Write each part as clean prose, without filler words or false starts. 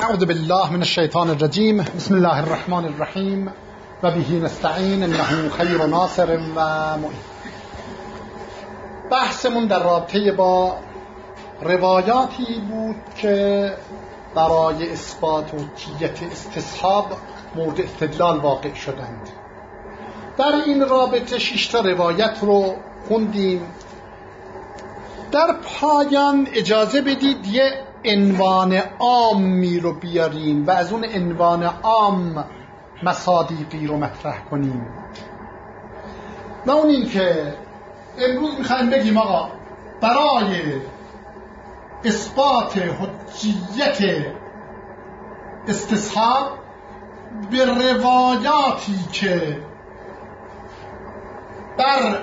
اعوذ بالله من الشیطان الرجیم. بسم الله الرحمن الرحیم و به نستعین انه خیر ناصر و معین. بحثمون در رابطه با روایاتی بود که برای اثبات حجیت استصحاب مورد استدلال واقع شدند. در این رابطه 6 تا روایت رو خوندیم. در پایان اجازه بدید یه عنوان عامی رو بیاریم و از اون عنوان عام مصادیقی رو مطرح کنیم و اون این که امروز میخوایم بگیم آقا برای اثبات حجیت استصحاب به روایاتی که بر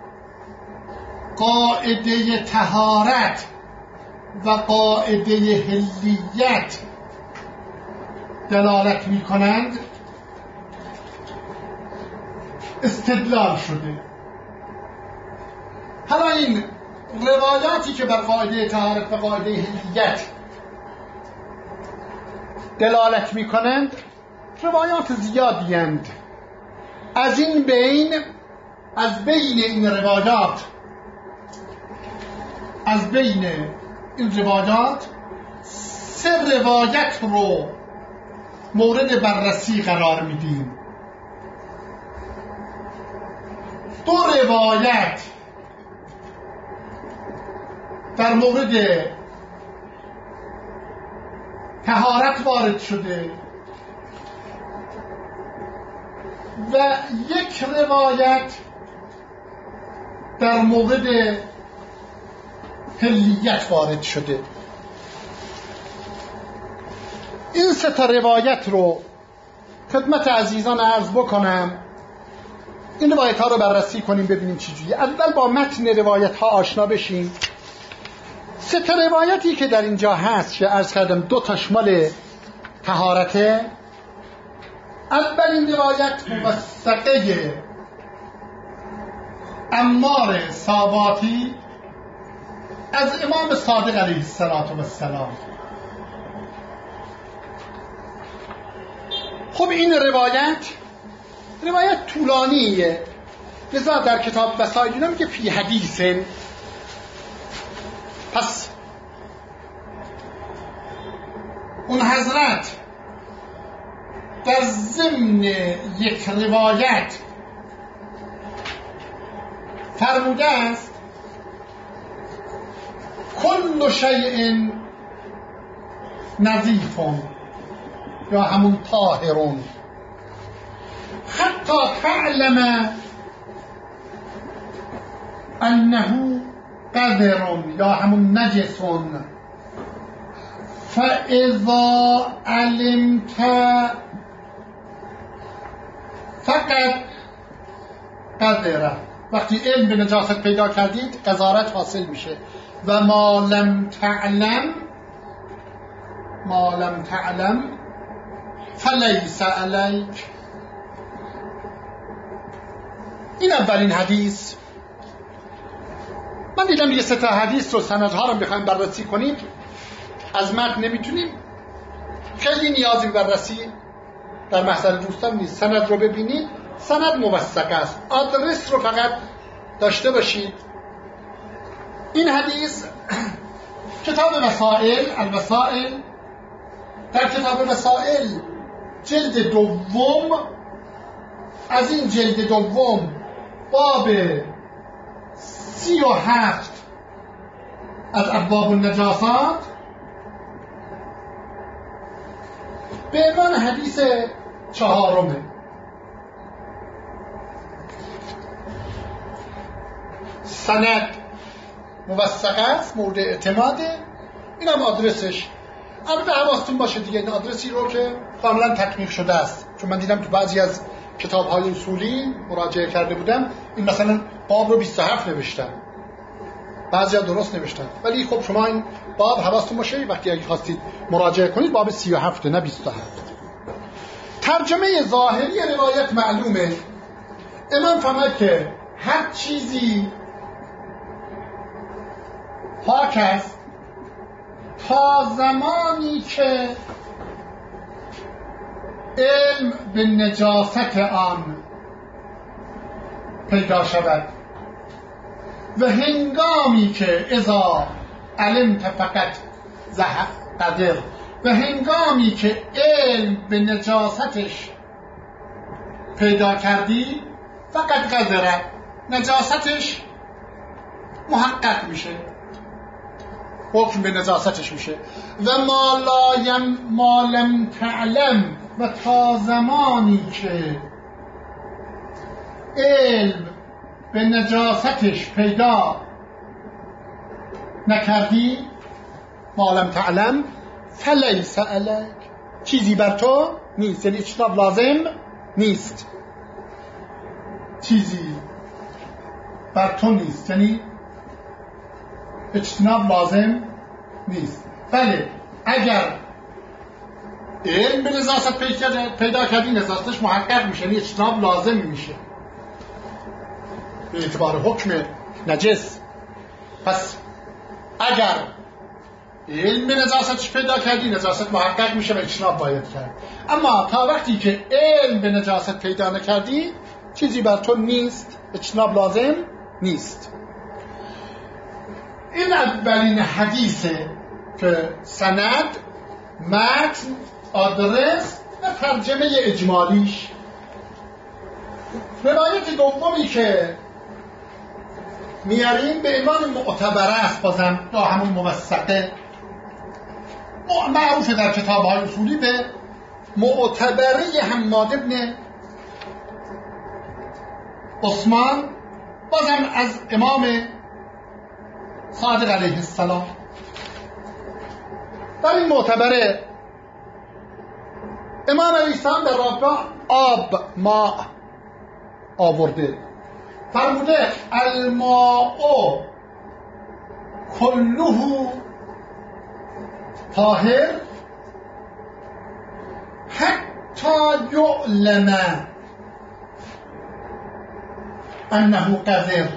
قاعده طهارت و قاعده حلیت دلالت می کنند استدلال شده. حالا این روایاتی که بر قاعده طهارت و قاعده حلیت دلالت می کنند روایات زیادی اند. از بین این روایات این روایات 3 روایت رو مورد بررسی قرار میدیم. 2 روایت در مورد طهارت وارد شده و 1 روایت در مورد حلیت وارد شده. این 3 تا روایت رو خدمت عزیزان عرض بکنم. این روایت ها رو بررسی کنیم ببینیم چجوری. اول با متن روایت ها آشنا بشیم. 3 تا روایتی که در اینجا هست که عرض کردم 2 تاش مال طهارته. اولین روایت موثقه عمار ساباتی از امام صادق علیه السلام. خب این روایت طولانیه، لذا در کتاب وسائل اینا میگه فی حدیث. پس اون حضرت در ضمن 1 روایت فرموده است کل شیء نظیف یا همون طاهر حتی تعلم انه قذر یا همون نجس فاذا علمت فقط قذره. وقتی علم به نجاست پیدا کردید قذارت حاصل میشه. و ما لم تعلم فلیس علیک. این اولین حدیث. من دیدم یه 3 تا حدیث رو سندها رو بخوایم بررسی کنیم از متن نمیتونیم، خیلی نیازی بررسی در محضر دوستان نیست. سند رو ببینید، سند موثق است، آدرس رو فقط داشته باشید. این حدیث کتاب وسائل الوسائل، در کتاب وسائل جلد 2 از این جلد 2 باب 37 از ابواب النجاسات به عنوان حدیث 4 سند موثق است، مورد اعتماده. این هم آدرسش. البته حواستون باشه دیگه این آدرسی رو که کاملا تکمیل شده است، چون من دیدم تو بعضی از کتاب‌های اصولی مراجعه کرده بودم این مثلا باب رو 27 نوشتن، بعضیا درست نوشتن، ولی خب شما این باب حواستون باشه وقتی اگه خواستید مراجعه کنید باب 37 نه 27. ترجمه ظاهری روایت معلومه. امام فرمود که هر چیزی پاک است تا زمانی که علم به نجاست آن پیدا شود و هنگامی که اذا علمت فقط قدر، و هنگامی که علم به نجاستش پیدا کردی فقط قدره، نجاستش محقق میشه، حکم به نجاستش میشه. و ما لم تعلم، و تا زمانی که علم به نجاستش پیدا نکردی، ما لم تعلم فلیس علیک، چیزی بر تو نیست، یعنی اجتناب لازم نیست، چیزی بر تو نیست، یعنی اجتناب لازم نیست. بله اگر علم به نجاست پیدا کردی، نجاستش محقق میشه، یعنی اجتناب لازم میشه به اعتبار حکم نجس. پس اگر علم به نجاستش پیدا کردی، نجاست محقق میشه و اجتناب باید کرد. اما تا وقتی که علم به نجاست پیدا نکردی، چیزی بر تو نیست، اجتناب لازم نیست. این اولین حدیثه که سند، متن، آدرس و ترجمه اجمالیش. روایت دومی که میاریم به عنوان معتبره است، بازم یا همون موثقه، معروف در کتاب‌های اصولی به معتبره حماد بن عثمان، بازم از امام صادق علیه السلام. در این معتبره امام علیه السلام در رابطه آب ماء آورده، فرموده الماء کله طاهر حتی یعلم انه قذر.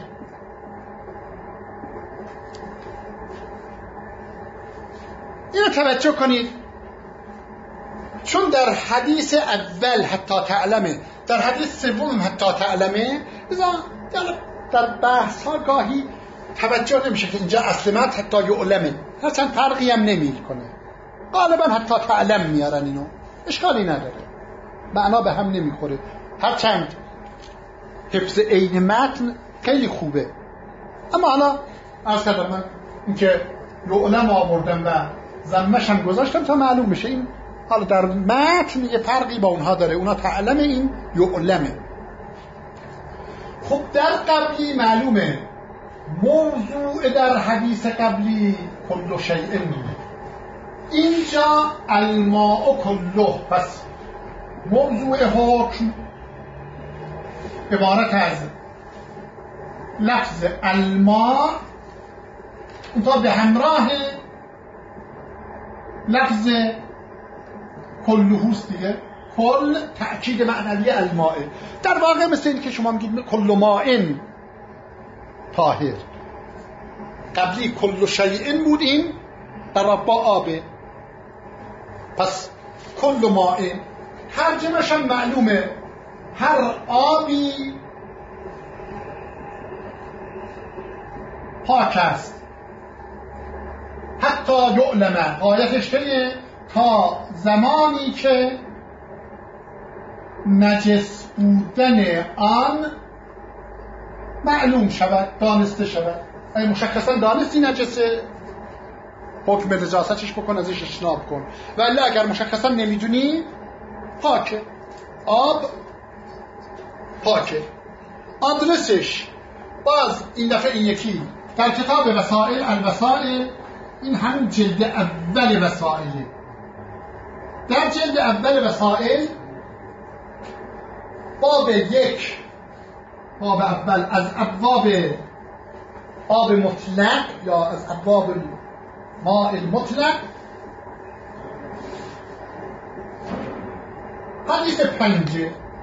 اینو توجه کنید، چون در حدیث اول حتی تعلمه، در حدیث سوم حتی تعلمه، در بحث ها گاهی توجه نمیشه که اینجا اصل متن حتی یعلمه، هرچند فرقی هم نمی کنه، غالبا حتی تعلم میارن، اینو اشکالی نداره، معنا به هم نمیخوره، هرچند حفظ عین متن خیلی خوبه. اما حالا عرض کردم من اینکه یعلم آوردم و ضمش هم گذاشتم تا معلوم بشه، این حالا در متن یه فرقی با اونها داره، اونها تعلم، این یعلمه. خب در قبلی معلومه موضوع در حدیث قبلی کل شیء، اینجا الماء کله، پس موضوع حکم عبارت از لفظ الماء اونتا به همراه لفظ کلهوست دیگه، کل تأکید معنوی الماء. در واقع مثل این که شما میگید کل مائن طاهر، قبلی کل شیء بود، این در با آبه، پس کل مائن ترجمه‌ش هم معلومه، هر آبی پاک است، حتی یعلمه، غایتش چیه؟ تا زمانی که نجس بودن آن معلوم شود، دانسته شود. اگه مشخصا دانستی نجسه، حکم به نجاستش بکن، ازش اجتناب کن، ولی اگر مشخصا نمیدونی، پاکه، آب پاکه. آدرسش باز این دفعه این یکی در کتاب وسائل الوسائل، این همین جلد اول وسائله. در جلد اول وسائل باب 1، باب اول از ابواب آب مطلق یا از ابواب ماء المطلق، حدیث 5،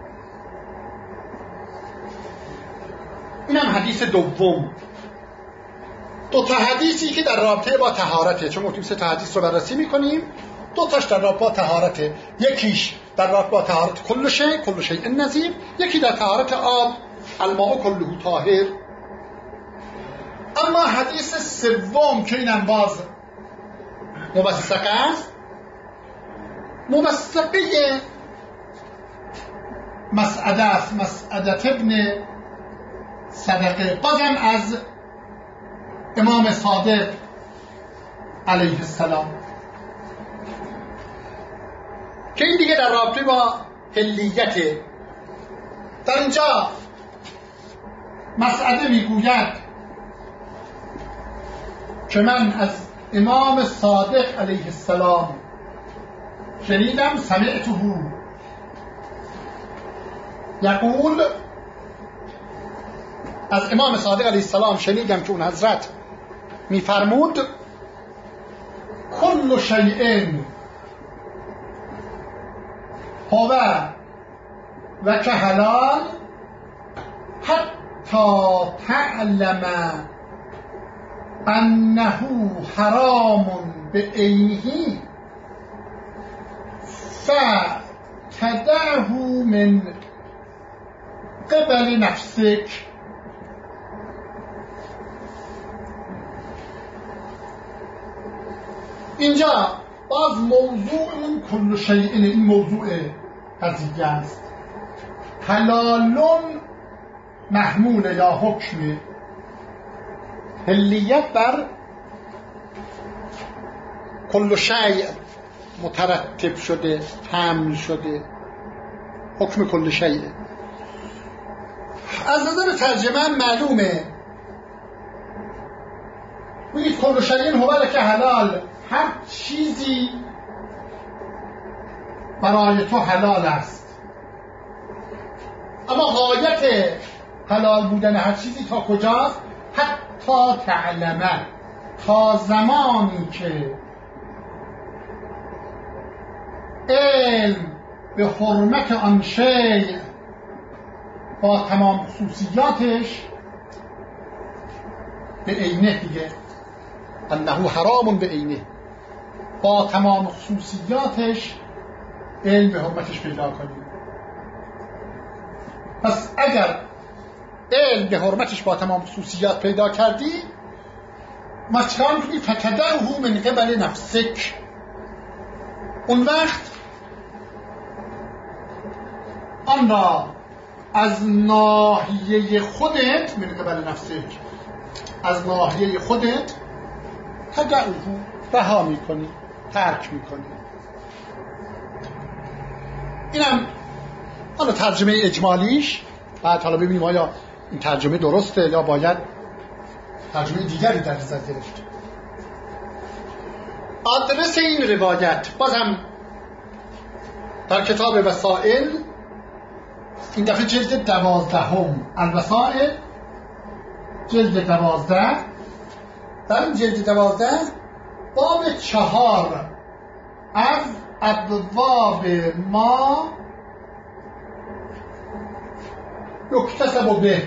این هم حدیث دوم. دو تا حدیثی که در رابطه با طهارته، چون گفتیم 3 تا حدیث رو بررسی میکنیم، دو تاش در رابطه با طهارت، یکیش در رابطه با طهارت کل شیء نظیر، یکی در طهارت آب الماء کله طاهر. اما حدیث سوم که اینم باز موثق است، موثقه مسعده است، مسعده ابن صدقه، بازم از امام صادق علیه السلام، که این دیگه در رابطه با حلیت. در اینجا مسعده میگوید که من از امام صادق علیه السلام شنیدم، سمعته یقول، از امام صادق علیه السلام شنیدم که اون حضرت میفرمود کل شیء هو و که حلال حتی تعلم انه حرام به عینه فتدعه من قبل نفسک. اینجا باز موضوع این کل شیء، این موضوع قضیه است. حلالون محمول یا حکم، حلیت بر کل شیء مترتب شده، حمل شده، حکم کل شیء. از نظر ترجمه معلومه، بگید کل شیء هو که حلال، هر چیزی برای تو حلال است. اما غایت حلال بودن هر چیزی تا کجاست؟ حتی تعلمه، تا زمانی که علم به حرمت آن شیء با تمام خصوصیاتش، به عینه دیگه، انه حرام به عینه، با تمام خصوصیاتش علم به حرمتش پیدا کنیم. پس اگر علم به حرمتش با تمام خصوصیات پیدا کردی، مچکان کنی فتدعه من قبل نفسک، اون وقت آن را از ناحیه خودت، من قبل نفسک، از ناحیه خودت تدعه، رها میکنی، ترک میکنی. اینم حالا ترجمه اجمالیش، بعد حالا ببینیم آیا این ترجمه درسته یا باید ترجمه دیگری در نظر گرفت. آدرس این روایت بازم در کتاب وسائل، این دفعه جلد 12، الوسائل جلد 12، در این جلد 12 باب 4 از ابواب ما یکتسب به،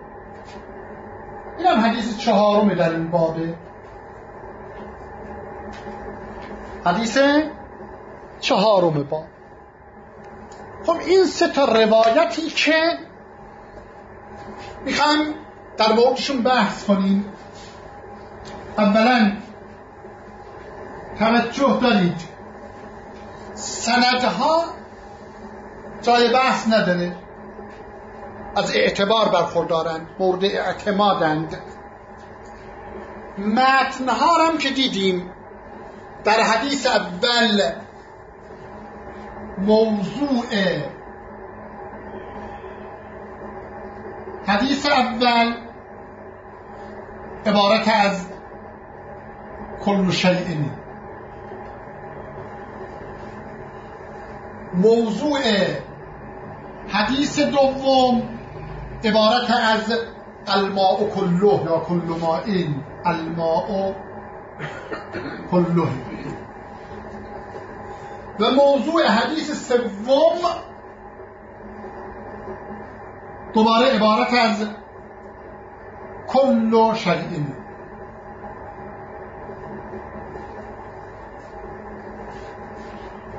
این هم حدیث 4 در این بابه، حدیث 4 باب. خب این 3 تا روایتی که میخوام در موردشون بحث کنیم، اولا توجه دارید سندها جای بحث نداره، از اعتبار برخوردارند، مورد اعتمادند. متنها هم که دیدیم در حدیث اول موضوع حدیث اول عبارت از کل شیء، موضوع حدیث دوم عبارت از الماء کله یا کل مائن، الماء کله، و موضوع حدیث سوم دوباره عبارت از کل شیء.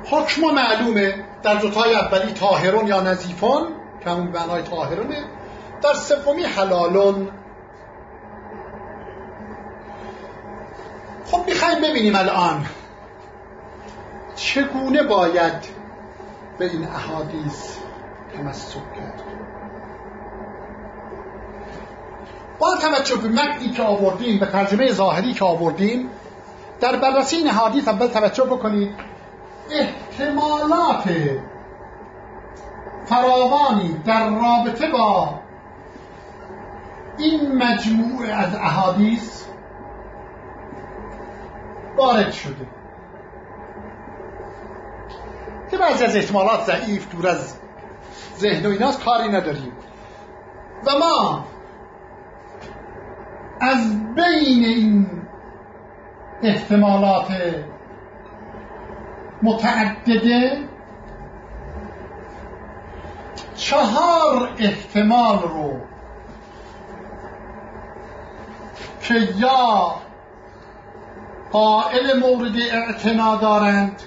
حکم معلومه، در دوتای اولی طاهرون یا نظیفون که همون معنای طاهرونه، در سومی حلالون. خب میخوایم ببینیم الان چگونه باید به این احادیث تمسک کرد. با توجه به متنی که آوردیم، به ترجمه ظاهری که آوردیم، در بررسی این احادیث اول توجه بکنید احتمالات فراوانی در رابطه با این مجموعه از احادیث وارد شده که بعضی از احتمالات ضعیف، دور از ذهن و ایناست، کاری نداریم و ما از بین این احتمالات متعدده 4 احتمال رو که یا قائل مورد اعتنا دارند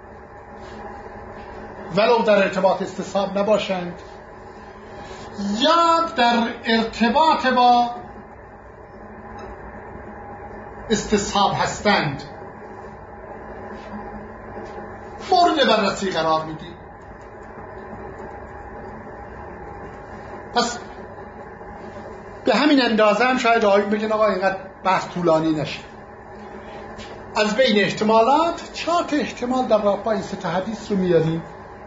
ولو در ارتباط استصحاب نباشند، یا در ارتباط با استصحاب هستند، مورد بررسی قرار میدیم. پس به همین اندازه هم شاید آقایون بگن آقا اینقدر بحث طولانی نشه. از بین احتمالات 4 احتمال در رابطه با این 3 حدیث رو میاریم،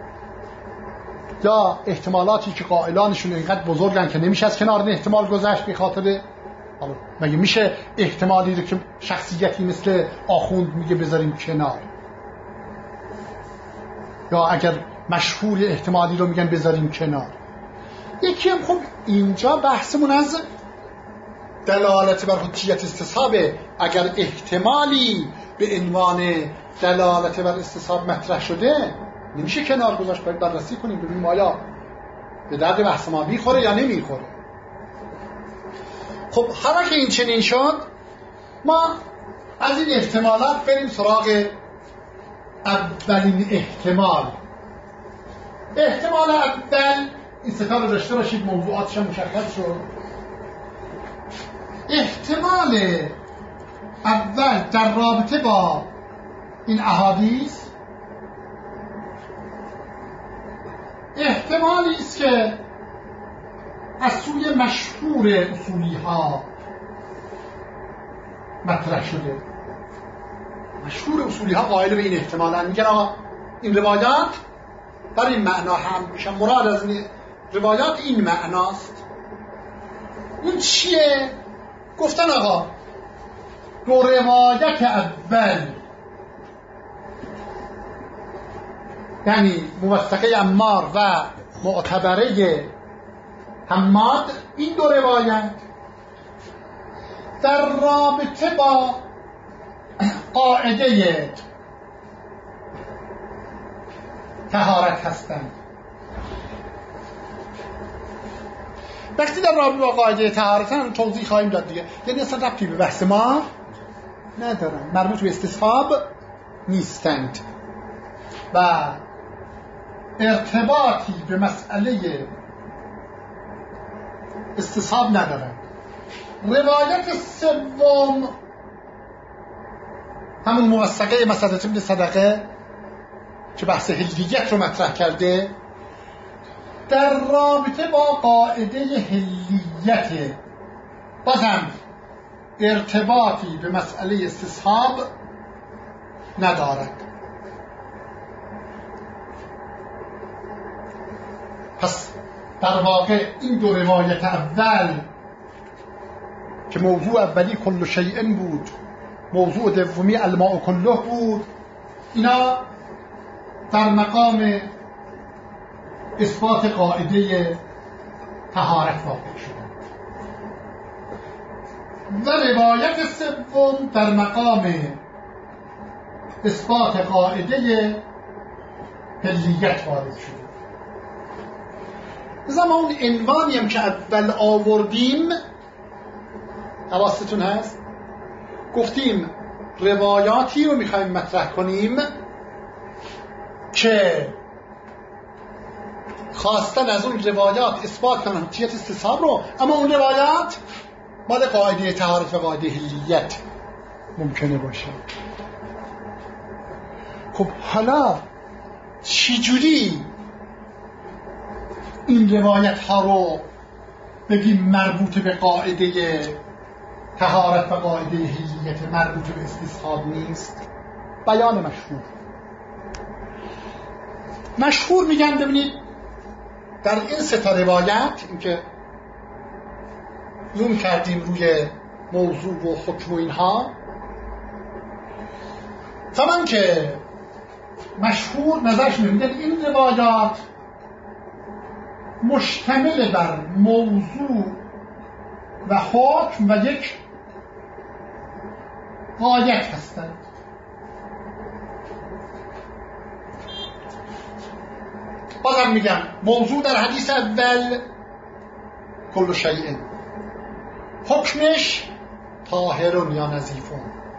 یا احتمالاتی که قائلانشون اینقدر بزرگن که نمیشه از کنار این احتمال گذشت، به خاطر مگه میشه احتمالی رو که شخصیتی مثل آخوند میگه بذاریم کنار، یا اگر مشهور احتمالی رو میگن بذاریم کنار. یکی هم خب اینجا بحثمون از دلالت بر حجیت استصحابه. اگر احتمالی به عنوان دلالت بر استصحاب مطرح شده نمیشه کنار گذاشت، باید بررسی کنیم ببینیم آیا به درد بحث ما میخوره یا نمیخوره. خب حالا که این چنین شد، ما از این احتمالات بریم سراغ اولین احتمال. احتمال اول، این 3 رو داشته باشید، موضوعاتش هم مشخص شد. احتمال اول در رابطه با این احادیث احتمالی است که از سوی مشهور اصولی ها مطرح شده. مشهور اصولی ها قائل به این احتمالن، میگن آقا این روایات در این معنا هم میشن، مراد از این روایات این معناست. اون چیه؟ گفتن آقا 2 روایت اول، یعنی موثقه عمار و معتبره حماد، این 2 روایت در رابطه با قاعده طهارت هستند. وقتی در رابطه با قاعده طهارت توضیح خواهیم داد دیگه، یعنی اصلا ربطی به بحث ما ندارن، مربوط به استصحاب نیستند و ارتباطی به مسئله استصحاب ندارند. روایت سوم همون موثقه مسعدة بن صدقه که بحث حلیت رو مطرح کرده، در رابطه با قاعده حلیت بازم ارتباطی به مسئله استصحاب ندارد. پس در واقع این 2 روایت اول که موضوع اولی کل شیء بود، موضوع دومی الماء کله بود، اینا در مقام اثبات قاعده طهارت واقع شدند و روایت سوم در مقام اثبات قاعده حلیت وارد شد. زمان عنوانی هم که اول آوردیم حواستون هست، گفتیم روایاتی رو میخوایم مطرح کنیم که خواستن از اون روایات اثبات کنن حجیت استصحاب رو، اما اون روایات مال قاعده طهارت و قاعده حلیت ممکنه باشه. خب حالا چجوری این روایت ها رو بگیم مربوط به قاعده طهارت و قاعده حلیت، مربوط به استصحاب نیست؟ بیان مشهور میگن ببینید در این سه تا روایت، این که زوم کردیم روی موضوع و حکم و اینها، طبعا که مشهور نظرش میگن این روایات مشتمل بر موضوع و حکم و یک غایت هستند. بازم میگم موضوع در حدیث اول کل شیء، حکمش طاهر یا نظیف.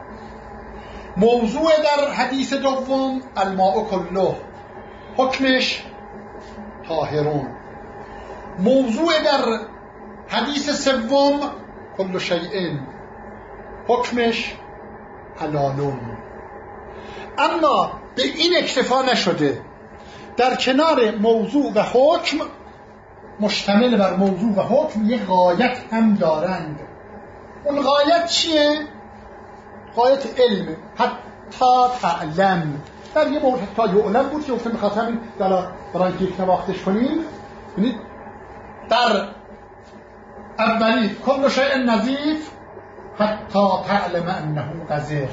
موضوع در حدیث دوم الماء کله، حکمش طاهرون. موضوع در حدیث سوم کل شیء، حکمش حلالون. اما به این اکتفا نشده، در کنار موضوع و حکم، مشتمل بر موضوع و حکم، یک غایت هم دارند. اون غایت چیه؟ غایت علم. حتی تعلم، در یه مورد حتی یعلم بود که گفتم بخاطر همین برای که یک نواختش کنیم. ببینید در اولی کل شیء نظیف حتی تعلم انه قذر،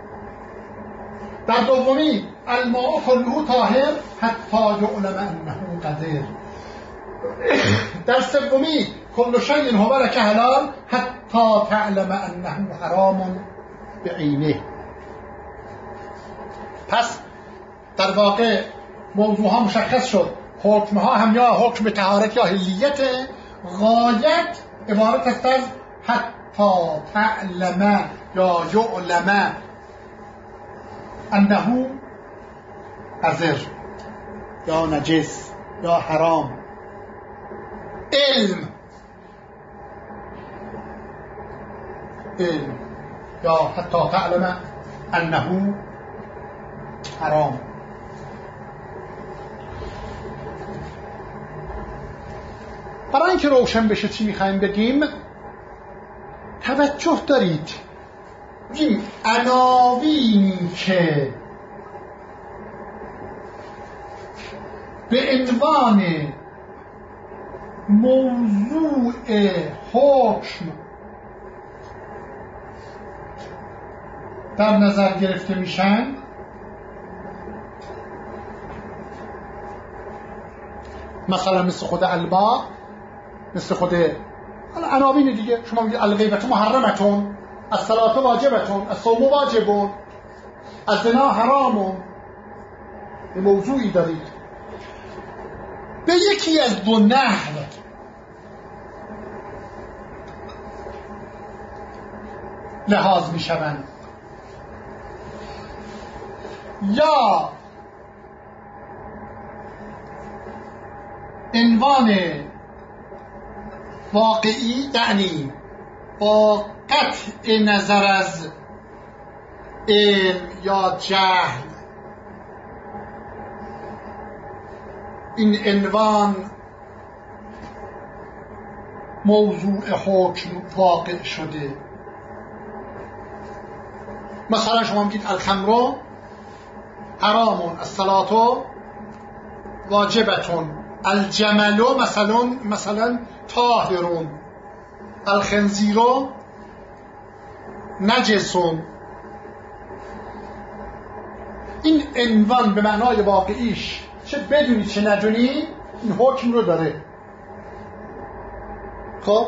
در دومی الماء کله طاهر حتی یعلم انه قذر، در سومی کل شیء هو لک حلال حتی تعلم انه حرام بعینه. پس در واقع موضوع ها مشخص شد، حکم ها هم یا حکم طهارت یا حلیت. غایت عبارت است از حتی تعلم یا یعلم انه قذر یا نجس یا حرام. علم یا حتی تعلم انه حرام. برای اینکه روشن بشه چی میخوایم بگیم، توجه دارید بگیم عناوینی که به عنوان موضوع حکم در نظر گرفته میشن، مثلا مثل خود البا، مثل خود عناوین دیگه. شما میگید الغیبت محرمتون، الصلاة واجبتون، الصوم واجبون، الزنا حرامون. به موضوعی دارید، به یکی از دو نحو لحاظ میشوند، یا عنوان واقعی، یعنی با قطع نظر از علم یا جهل این عنوان موضوع حکم واقع شده. مثلا شما میگید الخمر حرامون، الصلاة واجبتون، الجمل مثلا طاهرون، الخنزیر نجسون. این عنوان به معنای واقعیش چه بدونی چه ندونی این حکم رو داره. خب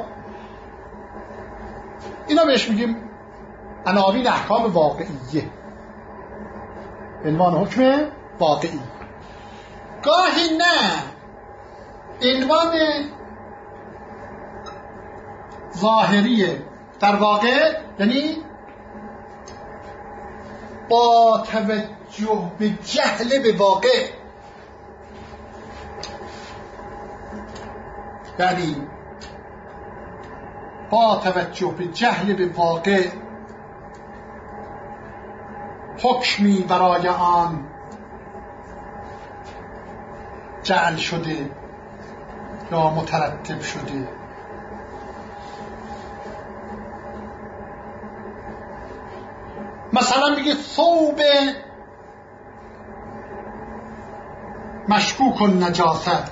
اینا بهش میگیم عناوین احکام واقعیه، عنوان حکم واقعی. گاهی نه عنوان ظاهریه، در واقع یعنی با توجه به جهل به واقع یعنی با توجه به جهل به واقع حکمی برای آن جعل شده یا مترتب شده. مثلا بگید ثوب مشکوک النجاست،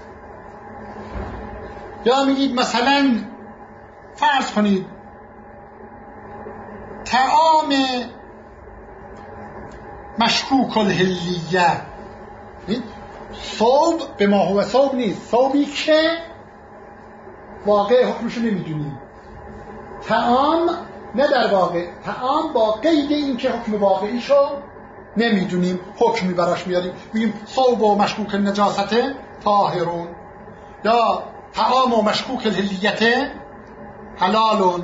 یا میگید مثلا فرض کنید طعام مشکوک الحلیه. ثوب به ما هو ثوب نیست، ثوبی که واقع حکمشو نمیدونیم. طعام نه در واقع، طعام با قید این که حکم واقعیشو نمیدونیم حکمی براش میاریم، میگیم ثوب و مشکوک النجاست طاهرون، یا طعام و مشکوک الحلیت حلالون.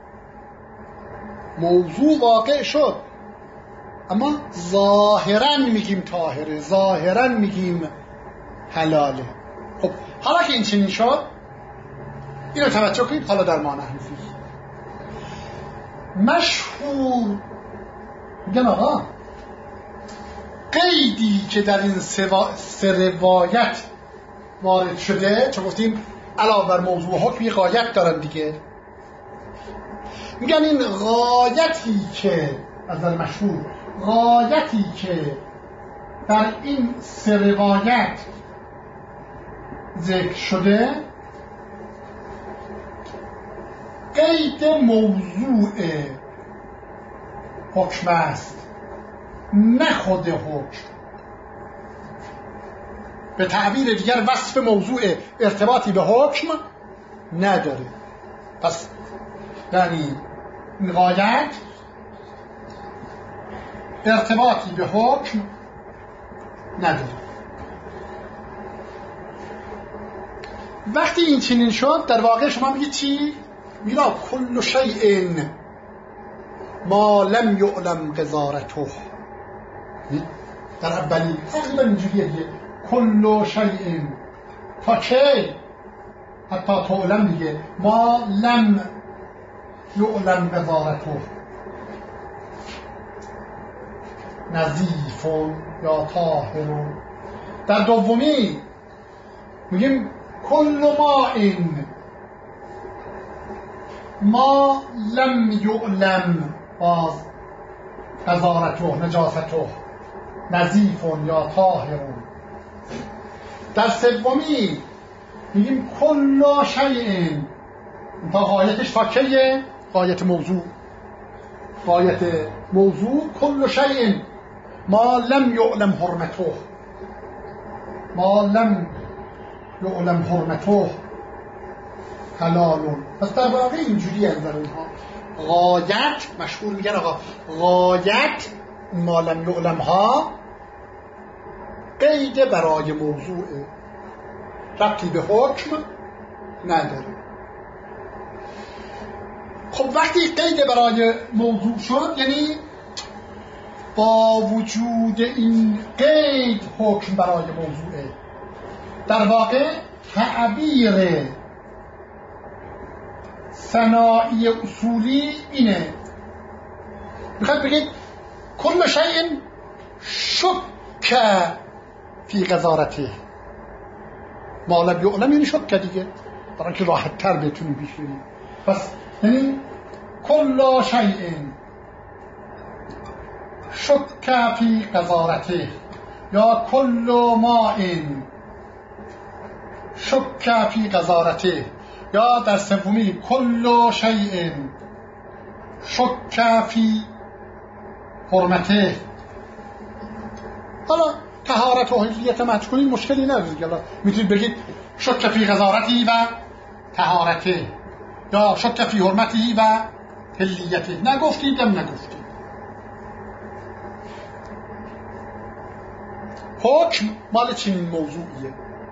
موضوع واقع شد اما ظاهرا میگیم طاهره، ظاهرا میگیم حلاله. خب حالا که این چنین شد اینو توجه کنید. حالا در معنی حنفی مشهور میگن آقا قیدی که در این سه روایت وارد شده، چون گفتیم علاوه بر موضوع حکم یه غایت دارن دیگه، میگن این غایتی که از نظر مشهور غایتی که در این سه روایت ذکر شده قید موضوع حکم است، نه خود حکم. به تعبیر دیگر وصف موضوع ارتباطی به حکم نداره. پس یعنی این غایت ارتباطی به حکم نداره. وقتی این چنین شد در واقع شما میگید چی؟ میرا کل شیء ما لم یعلم قذارته. در اولی تقریبا اینجوریه دیگه، کل شیء تا که حتی تعلم دیگه، ما لم یعلم قذارته نظیف یا طاهر. در دومی میگیم کل ماء ما لم یعلم باز قذارته نجاسته نظیف یا طاهر. در سومی میگیم کل شیء تا غایتش تا کیه؟ غایت موضوع. غایت موضوع کل شیء ما لم یعلم حرمته، ما لم یعلم حرمته حلال. پس در واقع اینجوری از در اونها غایت مشهور میگن آقا غایت ما لم یعلم ها قید برای موضوع، ربطی به حکم نداره. خب وقتی قید برای موضوع شد یعنی با وجود این قید حکم برای موضوعه. در واقع تعبیر صناعی اصولی اینه، میخواد بگید کل شیء شک فی قذارته. ما لم یعلم یعنی شک دیگه، برای اینکه راحت تر بتونیم پیش بریم. پس یعنی کل شیء شک فی قذارته یا کل ماء شک فی قذارته، یا در سومی کل شیء شک فی حرمته. حالا طهارت و حلیت مچ کنید مشکلی نداره، میتونید بگید شک فی قذارتی و طهارته یا شک فی حرمتی و حلیته. نگفتیدم نگفتید. حکم مال چنین موضوعیه،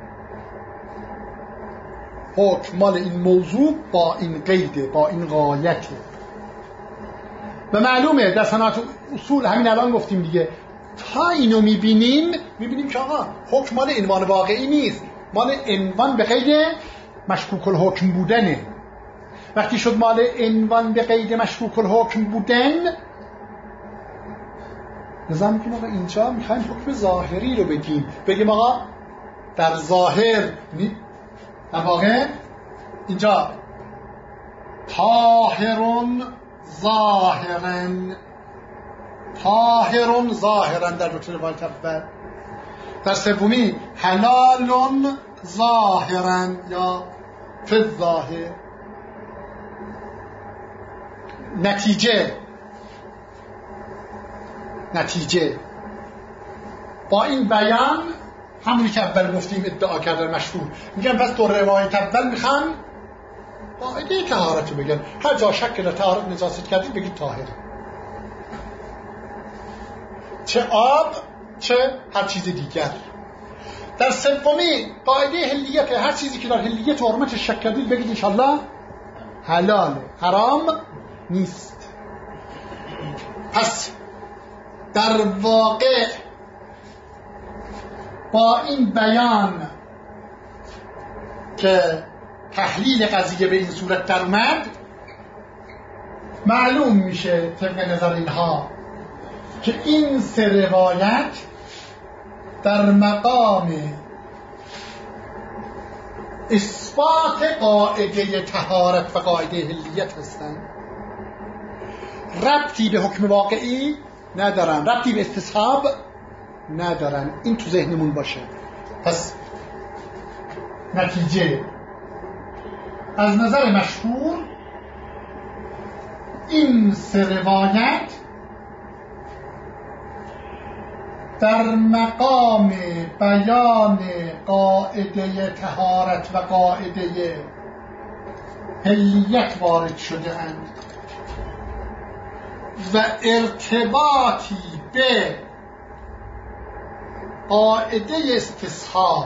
حکم مال این موضوع با این قیده، با این غایته. و معلومه در صناعت اصول همین الان گفتیم دیگه، تا اینو میبینیم که آقا حکم مال عنوان واقعی نیست، مال عنوان به قید مشکوک الحکم بودنه. وقتی شد مال عنوان به قید مشکوک الحکم بودن، نظام میگیم آقا اینجا میخوایم حکم ظاهری رو بگیم آقا در ظاهر در واقع اینجا طاهرون ظاهرن در رتبه روایت اول، در سومی حلالون ظاهرن یا فی الظاهر. نتیجه با این بیان همونی که اول گفتیم ادعا کردن مشهور، میگن پس تو روایت اول میخوان قاعده طهارت رو بگن، هر جا شک در طهارت نجاست کردید بگید طاهر، چه آب چه هر چیز دیگر. در سومی قاعده حلیت، هر چیزی که در حلیت و حرمتش شک کردید بگید انشالله حلال، حرام نیست. پس در واقع با این بیان که تحلیل قضیه به این صورت در اومد، معلوم میشه طبق نظر اینها که این سه روایت در مقام اثبات قاعده طهارت و قاعده حلیت هستند، ربطی به حکم واقعی ندارن، ربطی به استصحاب ندارن. این تو ذهنمون باشه. پس نتیجه از نظر مشهور این سه روایت در مقام بیان قاعده طهارت و قاعده حلیت وارد شده اند و ارتباطی به قاعده استصحاب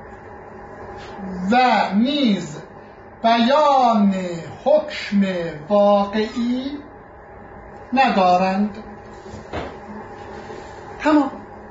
و نیز بیان حکم واقعی ندارند. تمام.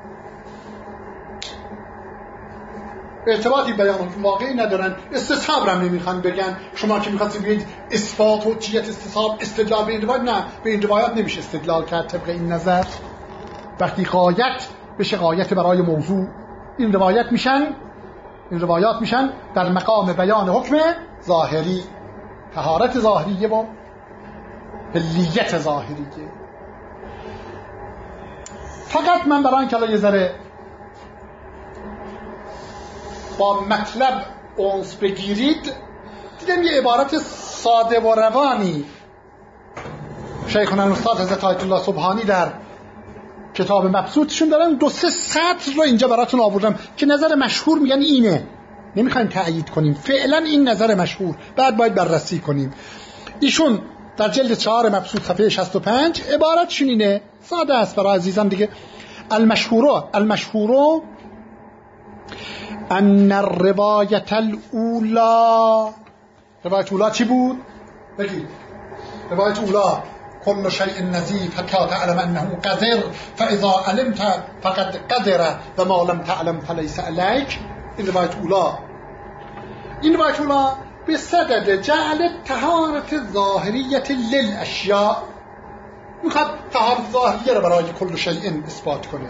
ارتباطی بیان حکم واقعی ندارن، استصحاب را نمیخوان بگن. شما که میخواستید بگید اثبات و چیت استصحاب استدلال به این روایت، نه، به این روایت نمیشه استدلال کرد طبق این نظر. وقتی غایت بشه غایت برای موضوع، این روایات میشن در مقام بیان حکم ظاهری، طهارت ظاهریه و حلیت ظاهریه. فقط من برای اینکه یه ذره با مطلب اونس بگیرید، دیدم یه عبارت ساده و روانی شیخنا الاستاد حضرت آیت الله سبحانی در کتاب مبسوطشون دارن 2-3 سطر رو اینجا براتون آوردم که نظر مشهور میگن اینه، نمیخوایم تأیید کنیم، فعلا این نظر مشهور، بعد باید بررسی کنیم. ایشون در جلد 4 مبسوط صفحه 65 عبارتشون اینه، ساده است برای عزیزان دیگه. المشهور ان الروایت الاولا، روایت اولا چی بود؟ بگید. روایت اولا كل شيء نزيف حتى تعلم انه قدر فاذا علمت فقد قدر وما لم تعلم فليس عليك. این روایت اولا به صدد جعل طهارت ظاهریت للاشیاء، میخواد طهارت ظاهریه رو برای کل شیء اثبات کنه.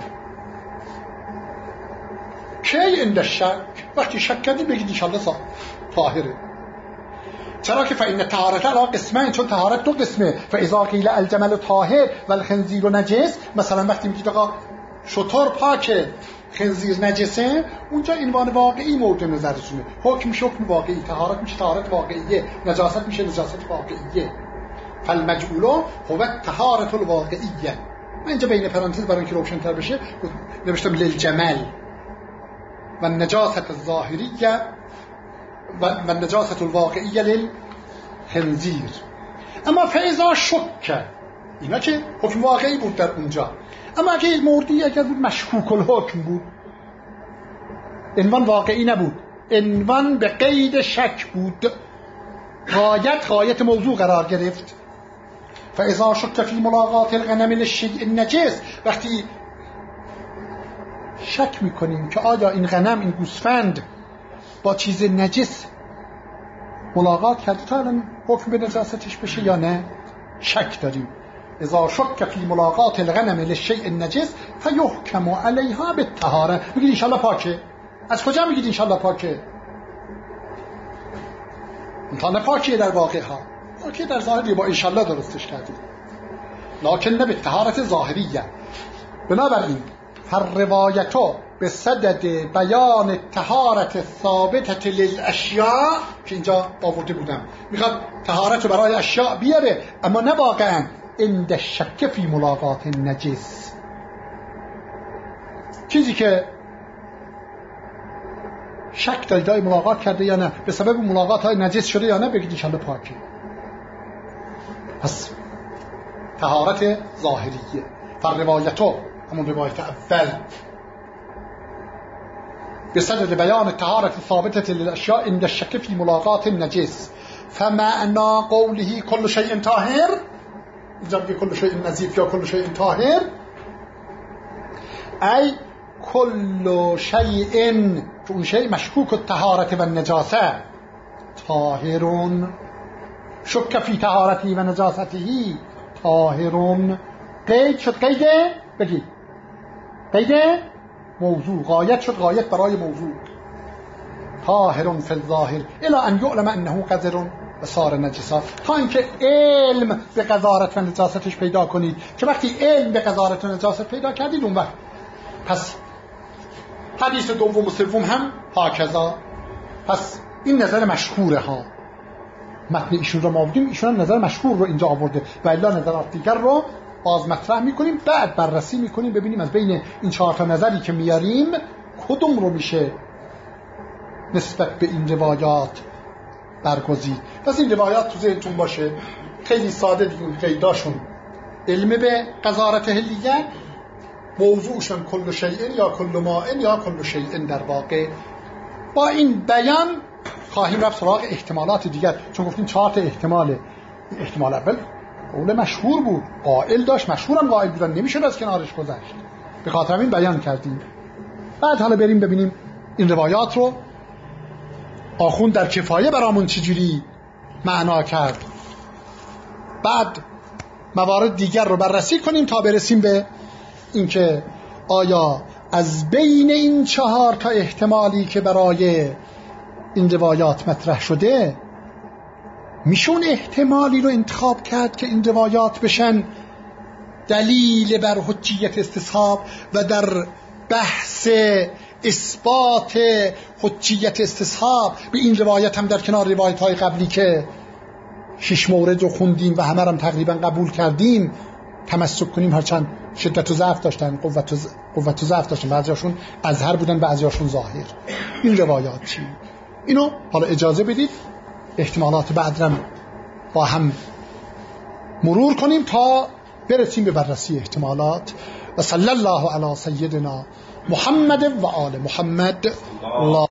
کی عند الشک، وقتی شک کردی بگید انشالله طاهره. چرا که فإن طهارت علی قسمین، چون طهارت 2 قسمه. فاذا قیل الجمل طاهر والخنزیر نجس، مثلا وقتی میگید آقا شتر پاکه خنزیر نجسه، اونجا عنوان واقعی مورد نظرشونه، حکم واقعی، طهارت میشه طهارت واقعیه، نجاست میشه نجاست واقعیه. فالمجعول هو الطهارت الواقعیه. من اینجا بین پرانتز برای اینکه روشن‌تر بشه نوشتم للجمل و النجاست الظاهریه و النجاست الواقعیه للخنزیر. اما فاذا شک، اینا که حکم واقعی بود در اونجا، اما اگه موردی اگر بود مشکوک الحکم بود، عنوان واقعی نبود، عنوان به قید شک بود، غایت موضوع قرار گرفت. فاذا شک فی ملاقات الغنم للشیء النجس، وقتی شک میکنیم که آیا این غنم، این گوسفند با چیز نجس ملاقات کرده تا الان حکم به نجاستش بشه یا نه؟ شک داریم. اذا شک فی ملاقات الغنم للشیء النجس فیحکم علیها بالطهاره. میگید ان شاءالله پاکه. از کجا میگید ان شاءالله پاکه؟ امکان پاکیه در واقع ها، پاکیه در ظاهری با ان شاءالله درستش کردیم، لکن نه به طهارت ظاهریه. بنابراین هر روایتو به صدد بیان الطهارت ثابتة للاشیاء که اینجا آورده بودم، میخواد طهارت برای اشیاء بیاره، اما نه واقعا عند الشک فی ملاقات النجس. چیزی که شک دارید آیا ملاقات کرده یا نه، به سبب ملاقات های نجس شده یا نه، بگید انشالله پاکه. پس طهارت ظاهریه. فالروایتو همون روایت اول به صدد بیان الطهارت ثابتة للاشیاء عند الشک فی ملاقات النجس فمعنى قوله كل شيء طاهر، اینجا میگه كل شيء نظیف یا كل شيء طاهر، ای كل شيء که اون شیء مشکوک الطهارت و النجاسه طاهرون، شک فی طهارتی و نجاستی طاهرون. قید شد، قیده بگید، قیده موضوع، غایت شد، غایت برای موضوع. طاهرون فی الظاهر الی ان یعلم انه قذر و صار نجسا، تا اینکه علم به قذارت و نجاستش پیدا کنید، که وقتی علم به قذارت و نجاست پیدا کردید اون وقت. پس حدیث دوم و سوم هم هاکذا. پس این نظر مشهوره ها، متن ایشون رو ما آوردیم، ایشون هم نظر مشهور رو اینجا آورده و الا نظرات دیگر رو باز مطرح میکنیم، بعد بررسی میکنیم ببینیم از بین این 4 تا نظری که میاریم کدوم رو میشه نسبت به این روایات برگزید. پس این روایات تو ذهنتون باشه، خیلی ساده دیگه، قیداشون علم به قذارت هلیه، موضوعشون کل شیء یا کل ماء یا کل شیء. در واقع با این بیان خواهیم رفت سراغ احتمالات دیگر، چون گفتیم 4 تا احتماله. احتمال اول قول مشهور بود، قائل داشت، مشهورم قائل بودن، نمیشد از کنارش گذشت، به خاطر همین بیان کردیم. بعد حالا بریم ببینیم این روایات رو آخوند در کفایه برامون چجوری معنا کرد، بعد موارد دیگر رو بررسی کنیم تا برسیم به اینکه آیا از بین این 4 تا احتمالی که برای این روایات مطرح شده میشون احتمالی رو انتخاب کرد که این روایات بشن دلیل بر حجیت استصحاب و در بحث اثبات حجیت استصحاب به این روایت هم در کنار روایت های قبلی که 6 مورد رو خوندیم و همه هم تقریبا قبول کردیم تمسک کنیم، هرچند شدت و ضعف داشتن، قوت و ضعف داشتن، بعضیاشون اظهر بودن بعضیاشون ظاهر. این روایات چی؟ اینو حالا اجازه بدید احتمالات بعد هم با هم مرور کنیم تا برسیم به بررسی احتمالات. و صلی الله علی سیدنا محمد و آل محمد.